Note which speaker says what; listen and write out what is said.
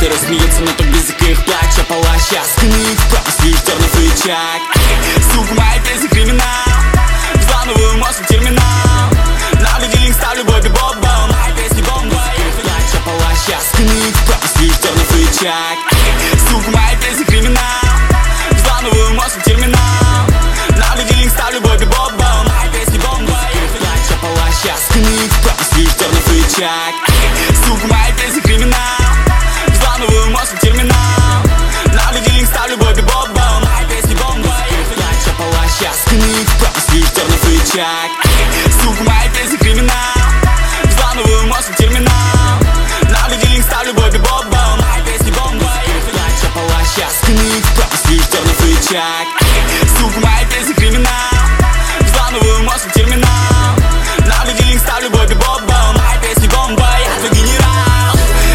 Speaker 1: Ребята рассмеются, но только язык их плача. Палача, скни вправо, свиш черный фличак. Сука, моя песня криминал. Взламываю мозг в терминал. На будильник ставлю Бобби Бобба. Моя песня бомба, их плача. Палача, скни вправо, свиш черный фличак. Сука, моя песня криминал. Взламываю мозг в терминал. На будильник ставлю Бобби Бобба. Моя песня бомба, их плача. Палача, скни вправо, свиш черный фличак. Сука, моя песня криминал. Взламываю мозг в терминал. На будильник ставлю Бобби Бобба. Моя песня бомба, их плача. Палача, скни вправо, свиш черный фличак. Сука, моя песня криминал. Взламываю мозг в терминал. На будильник ставлю Бобби Бобба. Моя песня бомба, их плача. Палача, скни вправо, свиш черный фличак.